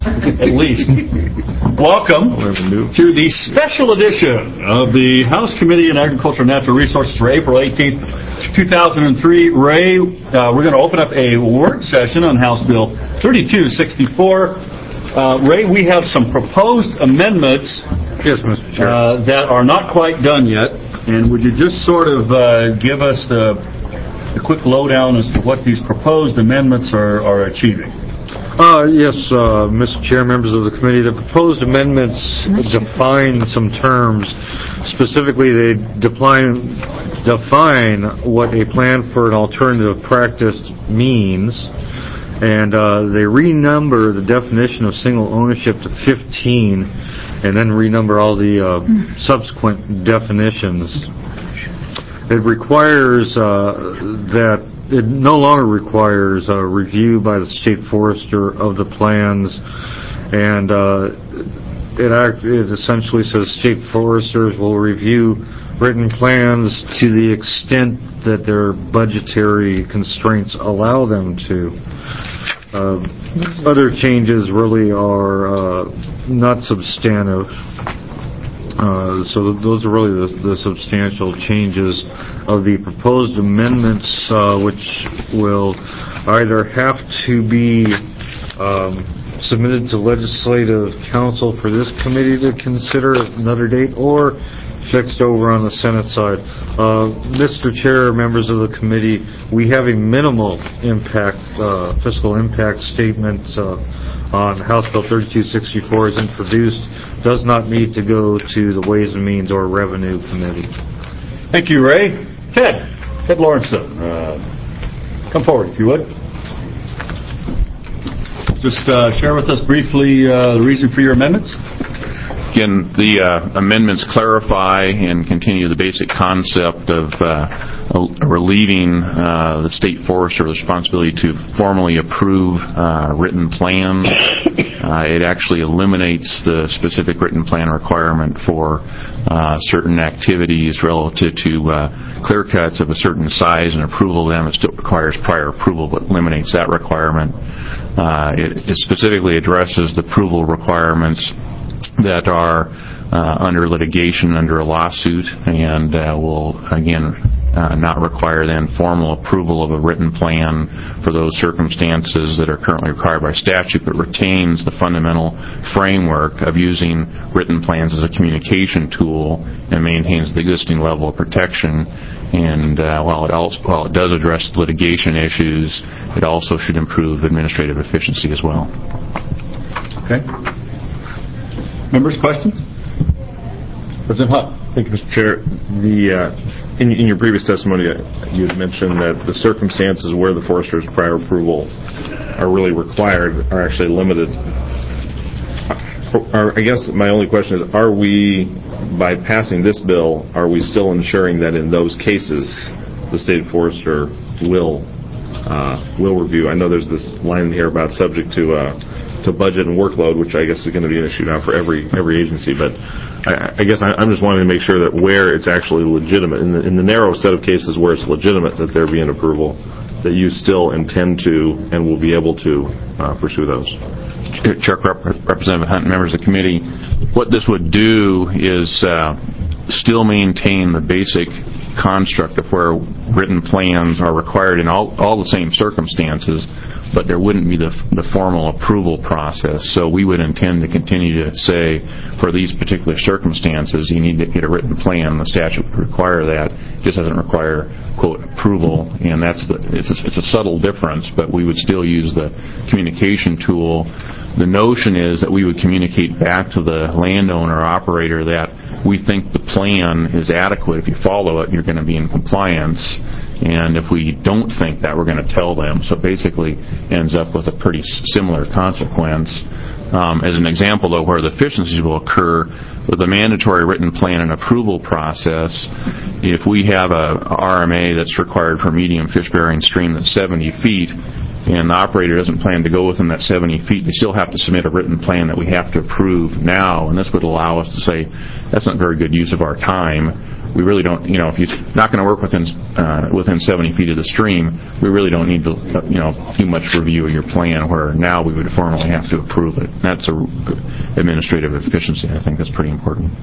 at least. Welcome to the special edition of the House Committee on Agriculture and Natural Resources for April 18th, 2003. Ray, we're going to open up a work session on House Bill 3264. Ray, we have some proposed amendments that are not quite done yet. And would you just sort of give us the quick lowdown as to what these proposed amendments are achieving? Yes, Mr. Chair, members of the committee. The proposed amendments define some terms. Specifically, they define what a plan for an alternative practice means, and they renumber the definition of single ownership to 15, and then renumber all the subsequent definitions. It requires it no longer requires a review by the state forester of the plans, and it essentially says state foresters will review written plans to the extent that their budgetary constraints allow them to. Other changes really are not substantive. So those are really the substantial changes of the proposed amendments, which will either have to be submitted to Legislative Council for this committee to consider at another date, or fixed over on the Senate side. Mr. Chair, members of the committee, we have a minimal impact, fiscal impact statement on House Bill 3264 is introduced. Does not need to go to the Ways and Means or Revenue Committee. Thank you, Ray. Ted Lawrenson, come forward if you would. Just share with us briefly the reason for your amendments. Again, the amendments clarify and continue the basic concept of relieving the state forester of the responsibility to formally approve written plans. It actually eliminates the specific written plan requirement for certain activities relative to clear cuts of a certain size and approval of them. It still requires prior approval, but eliminates that requirement. It specifically addresses the approval requirements that are under litigation under a lawsuit, and will again not require then formal approval of a written plan for those circumstances that are currently required by statute, but retains the fundamental framework of using written plans as a communication tool and maintains the existing level of protection. And while it does address litigation issues, it also should improve administrative efficiency as well. Okay. Members, questions? President Hutt. Thank you, Mr. Chair. In your previous testimony, you had mentioned that the circumstances where the forester's prior approval are really required are actually limited. I guess my only question is, are we, by passing this bill, are we still ensuring that in those cases the state forester will review? I know there's this line here about subject to budget and workload, which I guess is going to be an issue now for every agency. But I guess I'm just wanting to make sure that where it's actually legitimate, in the narrow set of cases where it's legitimate that there be an approval, that you still intend to and will be able to pursue those. Chuck, Representative Hunt, members of the committee, what this would do is still maintain the basic construct of where written plans are required in all the same circumstances, but there wouldn't be the formal approval process. So we would intend to continue to say, for these particular circumstances, you need to get a written plan. The statute would require that. It just doesn't require, quote, approval. And it's a subtle difference, but we would still use the communication tool. The notion is that we would communicate back to the landowner or operator that we think the plan is adequate. If you follow it, you're going to be in compliance. And if we don't think that, we're going to tell them. So it basically ends up with a pretty similar consequence. As an example, though, where the efficiencies will occur, with a mandatory written plan and approval process, if we have a RMA that's required for a medium fish-bearing stream that's 70 feet, and the operator doesn't plan to go within that 70 feet, they still have to submit a written plan that we have to approve now. And this would allow us to say, that's not very good use of our time. we really don't, if you're not going to work within 70 feet of the stream, we really don't need to, do much review of your plan, where now we would formally have to approve it. That's a administrative efficiency. I think that's pretty important.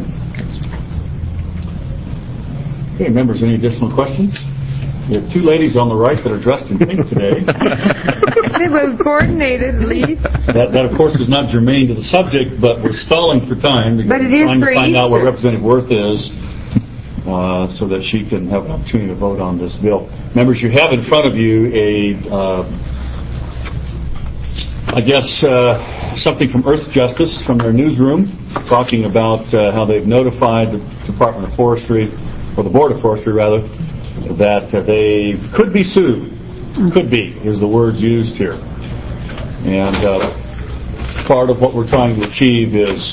Okay, members, any additional questions? We have two ladies on the right that are dressed in pink today. They were coordinated, at least. That, of course, is not germane to the subject, but we're stalling for time. But it is trying for to find out what Easter. Representative Worth is, so that she can have an opportunity to vote on this bill. Members, you have in front of you something from Earth Justice from their newsroom, talking about how they've notified the Department of Forestry, or the Board of Forestry, rather, that they could be sued. Could be, is the words used here. And part of what we're trying to achieve is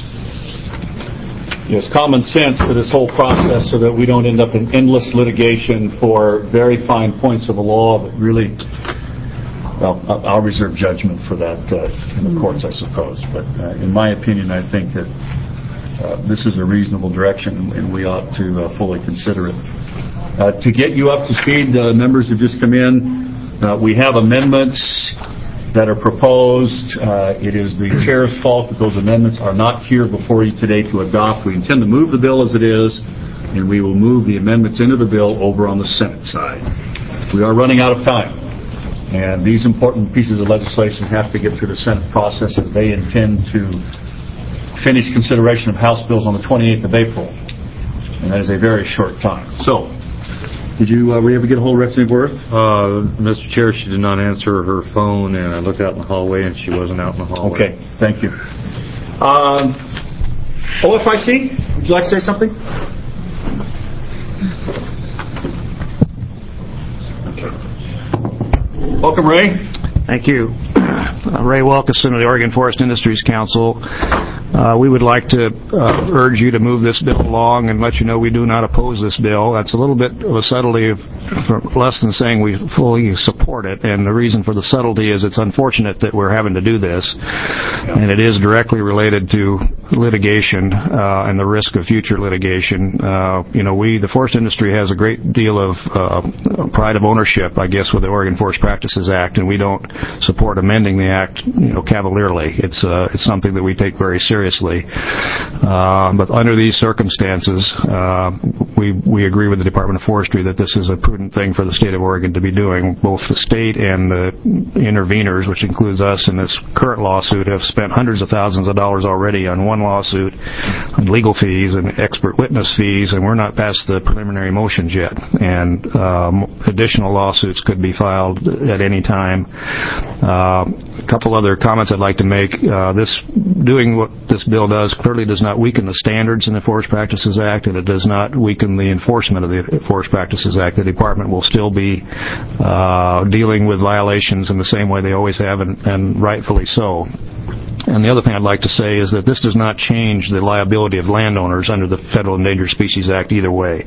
common sense to this whole process, so that we don't end up in endless litigation for very fine points of the law that really, well, I'll reserve judgment for that in the courts, I suppose. But in my opinion, I think that this is a reasonable direction, and we ought to fully consider it. To get you up to speed, members who just come in, we have amendments that are proposed. It is the chair's fault that those amendments are not here before you today to adopt. We intend to move the bill as it is, and we will move the amendments into the bill over on the Senate side. We are running out of time, and these important pieces of legislation have to get through the Senate process, as they intend to finish consideration of House bills on the 28th of April, and that is a very short time. So, were you able to get a hold of Representative Worth? Mr. Chair, she did not answer her phone, and I looked out in the hallway, and she wasn't out in the hallway. Okay, thank you. OFIC, would you like to say something? Okay. Welcome, Ray. Thank you. Ray Wilkeson of the Oregon Forest Industries Council. We would like to urge you to move this bill along and let you know we do not oppose this bill. That's a little bit of a subtlety for less than saying we fully support it. And the reason for the subtlety is it's unfortunate that we're having to do this. And it is directly related to litigation and the risk of future litigation. The forest industry has a great deal of pride of ownership, I guess, with the Oregon Forest Practices Act, and we don't support amending the act, cavalierly. It's something that we take very seriously. But under these circumstances, we agree with the Department of Forestry that this is a prudent thing for the state of Oregon to be doing. Both the state and the interveners, which includes us in this current lawsuit, have spent hundreds of thousands of dollars already on one lawsuit, on legal fees and expert witness fees, and we're not past the preliminary motions yet. And additional lawsuits could be filed at any time. A couple other comments I'd like to make. Doing what this bill does clearly does not weaken the standards in the Forest Practices Act, and it does not weaken the enforcement of the Forest Practices Act. The department will still be dealing with violations in the same way they always have, and rightfully so. And the other thing I'd like to say is that this does not change the liability of landowners under the Federal Endangered Species Act either way.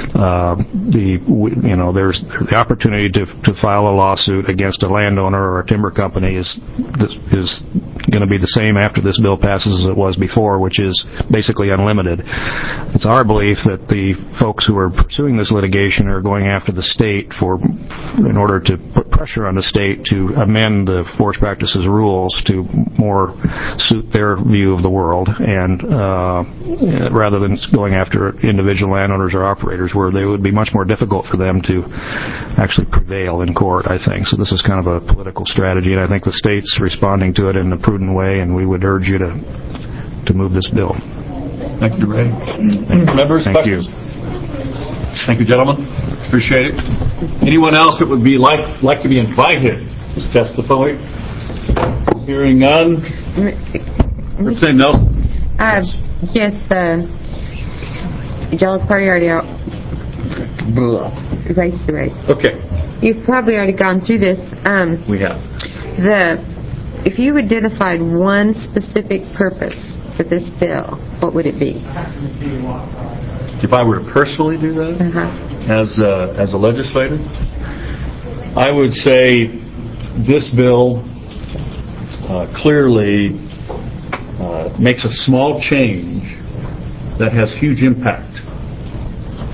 There's the opportunity to file a lawsuit against a landowner or a timber company is going to be the same after this bill passes as it was before, which is basically unlimited. It's our belief that the folks who are pursuing this litigation are going after the state in order to put pressure on the state to amend the forest practices rules to more suit their view of the world, and rather than going after individual landowners or operators, where they would be much more difficult for them to actually prevail in court, I think. So this is kind of a political strategy, and I think the state's responding to it in a prudent way, and we would urge you to move this bill. Thank you, Ray. Members, Thank you. Thank you, gentlemen. Appreciate it. Anyone else that would be like to be invited to testify? Hearing none. Representative Nelson. Yes, y'all have probably already erased the race. Okay. You've probably already gone through this. We have. If you identified one specific purpose for this bill, what would it be? If I were to personally do that, as a legislator, I would say this bill clearly makes a small change that has huge impact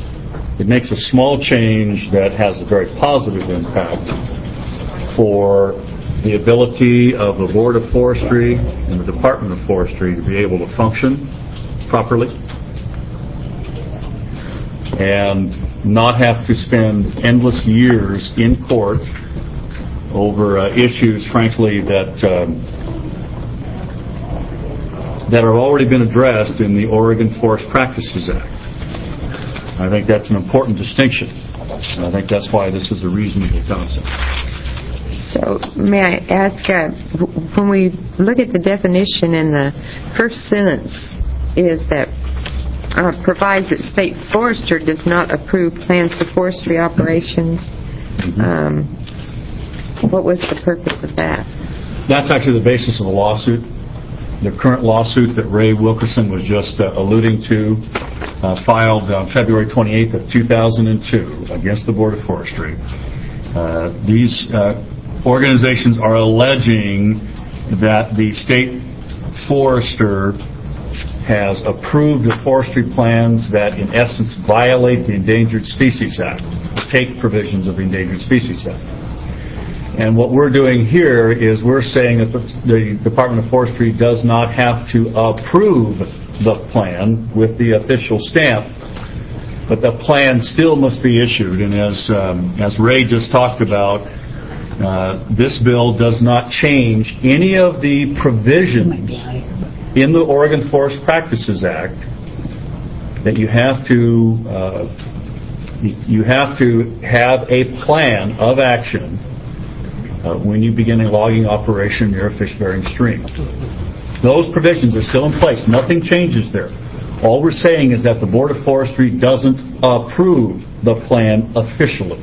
It makes a small change that has a very positive impact for the ability of the Board of Forestry and the Department of Forestry to be able to function properly and not have to spend endless years in court over issues, frankly, that have already been addressed in the Oregon Forest Practices Act. I think that's an important distinction, and I think that's why this is a reasonable concept. So, may I ask, when we look at the definition in the first sentence, is that provides that state forester does not approve plans for forestry operations. What was the purpose of that? That's actually the basis of the lawsuit. The current lawsuit that Ray Wilkerson was just alluding to, filed on February 28th of 2002 against the Board of Forestry. These organizations are alleging that the state forester has approved the forestry plans that in essence violate the Endangered Species Act, the take provisions of the Endangered Species Act. And what we're doing here is we're saying that the Department of Forestry does not have to approve the plan with the official stamp, but the plan still must be issued. And as Ray just talked about, this bill does not change any of the provisions in the Oregon Forest Practices Act that you have to have a plan of action when you begin a logging operation near a fish-bearing stream. Those provisions are still in place. Nothing changes there. All we're saying is that the Board of Forestry doesn't approve the plan officially.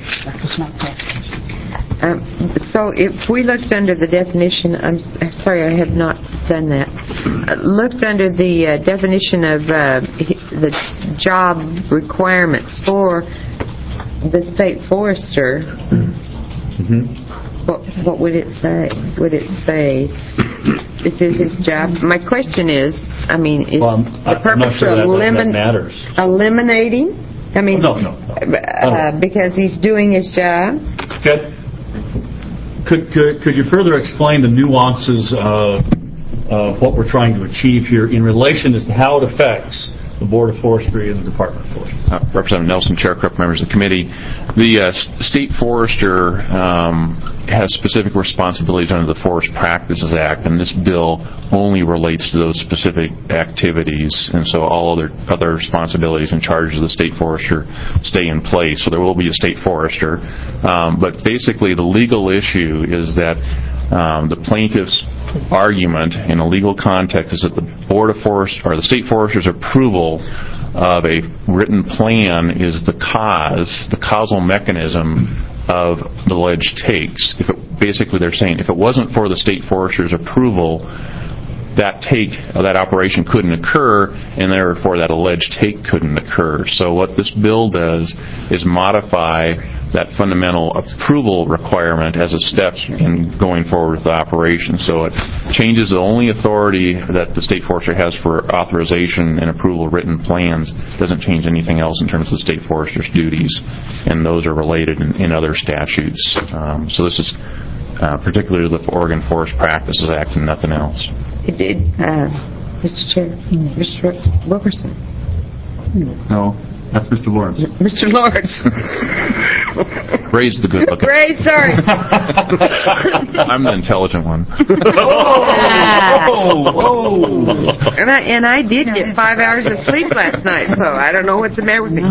So if we looked under the definition, I'm sorry, I have not done that. Looked under the definition of the job requirements for the state forester, what would it say? Would it say this is his job? My question is, I mean, is the purpose sure of that matters. Eliminating? I mean, No. Because he's doing his job. Okay. Could you further explain the nuances of what we're trying to achieve here in relation as to how it affects the Board of Forestry and the Department of Forestry? Representative Nelson, Chaircraft, members of the committee. The state forester has specific responsibilities under the Forest Practices Act, and this bill only relates to those specific activities, and so all other responsibilities and charges of the state forester stay in place. So there will be a state forester, but basically the legal issue is that the plaintiff's argument in a legal context is that the Board of Forest or the state forester's approval of a written plan is the causal mechanism of the alleged takes. Basically, they're saying if it wasn't for the state forester's approval, that operation couldn't occur, and therefore that alleged take couldn't occur. So what this bill does is modify that fundamental approval requirement as a step in going forward with the operation. So it changes the only authority that the state forester has for authorization and approval of written plans. It doesn't change anything else in terms of the state forester's duties, and those are related in other statutes. So this is particularly the Oregon Forest Practices Act and nothing else. It did, Mr. Chair, Mr. Wilkerson. No, that's Mr. Lawrence. Mr. Lawrence. Ray's the good looking. Ray, sorry. I'm the intelligent one. Whoa. And I did get 5 hours of sleep last night, so I don't know what's the matter with me.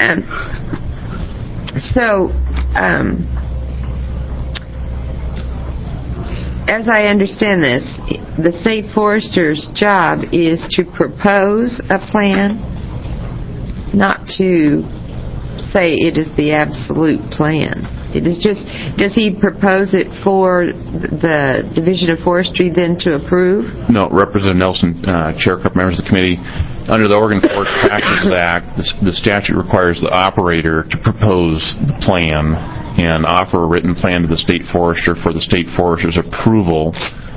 As I understand this, the state forester's job is to propose a plan, not to say it is the absolute plan. It is just, does he propose it for the Division of Forestry then to approve? No, Representative Nelson, Chaircraft, members of the committee. Under the Oregon Forest Practices Act, the statute requires the operator to propose the plan and offer a written plan to the state forester for the state forester's approval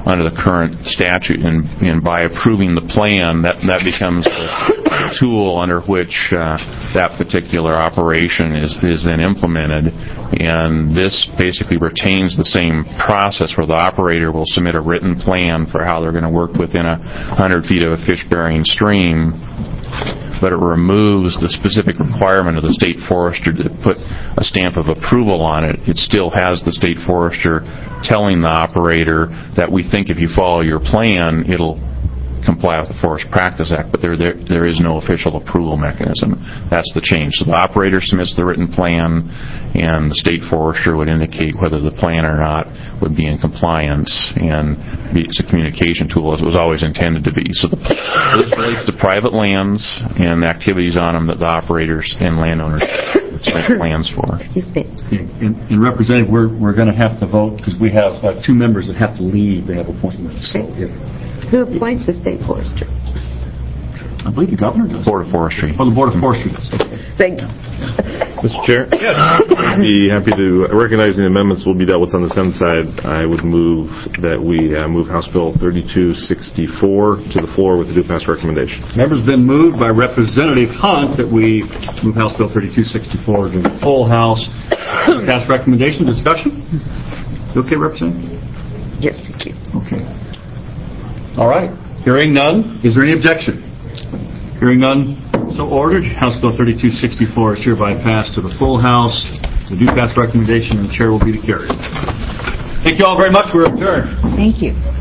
under the current statute, and by approving the plan, that becomes the tool under which that particular operation is then implemented. And this basically retains the same process where the operator will submit a written plan for how they're going to work within 100 feet of a fish-bearing stream, but it removes the specific requirement of the state forester to put a stamp of approval on it. It still has the state forester telling the operator that we think if you follow your plan, it'll comply with the Forest Practice Act, but there is no official approval mechanism. That's the change. So the operator submits the written plan, and the state forester would indicate whether the plan or not would be in compliance, and it's a communication tool as it was always intended to be. So this relates to private lands and the activities on them that the operators and landowners submit plans for. And Representative, we're going to have to vote because we have two members that have to leave. They have appointments. So who appoints the state forester? I believe the governor does. Board of Forestry. Oh, the Board of Forestry does. Thank you. Mr. Chair? Yes. I'd be happy to, recognizing the amendments will be dealt with on the Senate side, I would move that we move House Bill 3264 to the floor with a due pass recommendation. Members been moved by Representative Hunt that we move House Bill 3264 to the full House. Pass recommendation. Discussion? Okay, Representative? Yes, thank you. Okay. All right. Hearing none. Is there any objection? Hearing none. So ordered. House Bill 3264 is hereby passed to the full House. The due pass recommendation, and the chair will be to carry it. Thank you all very much. We're adjourned. Thank you.